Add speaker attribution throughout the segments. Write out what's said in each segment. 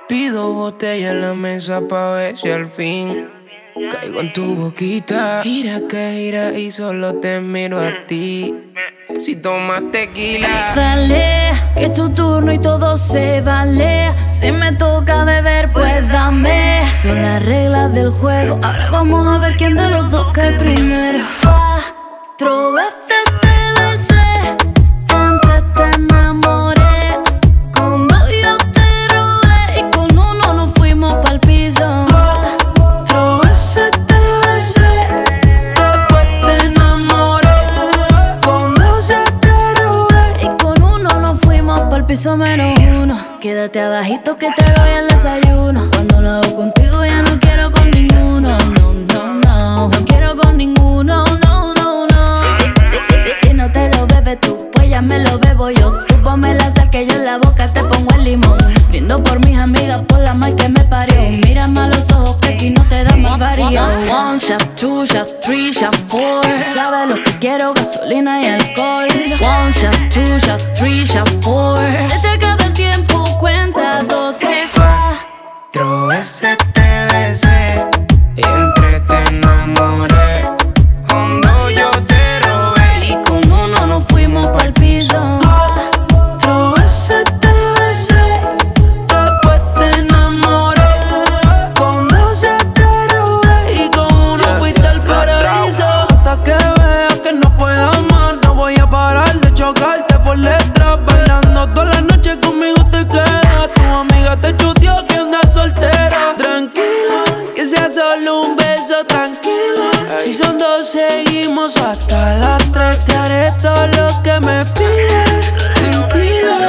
Speaker 1: Pido botella en la mesa pa' ver si al fin caigo en tu boquita. Gira que gira y solo te miro a ti. Si tomas tequila,
Speaker 2: dale, que es tu turno y todo se vale. Si me toca beber, pues dame. Son las reglas del juego. Ahora vamos a ver quién de los dos cae primero. 4 veces te besé, antes te enamoré. Con 2 yo te robé y con 1 nos fuimos pa'l piso. 4 veces te besé, después te enamoré. Con 2 ya te robé y con 1 nos fuimos pa'l piso -1. Quédate abajito que te doy el desayuno. Cuando lo hago contigo ya no quiero con ninguno. No, no, no, no quiero con ninguno. No, no, no. Si no te lo bebes tú, pues ya me lo bebo yo. Tú ponme la sal que yo en la boca te pongo el limón. Brindo por mis amigas, por la mal que me parió. Mírame a los ojos que si no te da más varío. 1 shot, 2 shot, 3 shot, 4. Sabes lo que quiero, gasolina y alcohol. 1 shot, 2 shot, 3 shot, 4. Se te acaba el tiempo, cuenta 2, 3,
Speaker 1: 4 veces te besé y entre te enamoré. Con 2 yo te robé
Speaker 2: y con 1 nos fuimos pa'l piso. 4 veces te besé, después te enamoré. Con 2 ya te robé y con 1 fuiste al paraíso.
Speaker 3: Hasta que veas que no puedo amar, no voy a parar de chocarte por letras. Bailando toda la noche conmigo te quedas. Tu amiga te chuteó que andas soltera. Tranquila, que sea solo un beso, tranquila. Si son 2 seguimos hasta las 3. Te haré todo lo que me pides, tranquila.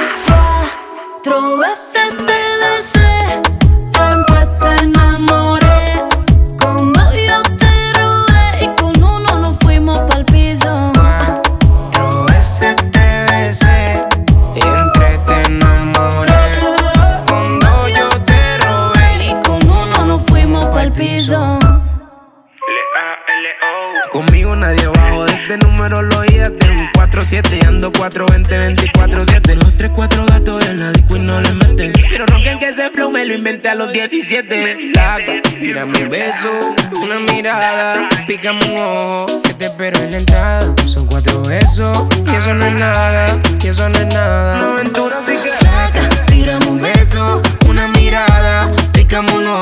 Speaker 2: 4 veces te besé, después te enamoré. Con 2 yo te robé y con 1 nos fuimos pa'l piso.
Speaker 1: 4 veces te besé y entre te enamoré. Con 2 yo te robé
Speaker 2: y con 1 nos fuimos pa'l piso.
Speaker 1: Conmigo nadie bajo de este número lo oía. Tengo un 4-7 y ando 4-20, 24-7. Los 3-4 gatos en la disco y no le meten. Quiero ronquen que ese flow me lo inventé a los 17. Flaca, tírame un beso, una mirada, pícame un ojo, que te espero en la entrada. Son 4 besos y eso no es nada, y eso no es nada. Una aventura así que flaca, tírame un beso, una mirada, pícame un ojo,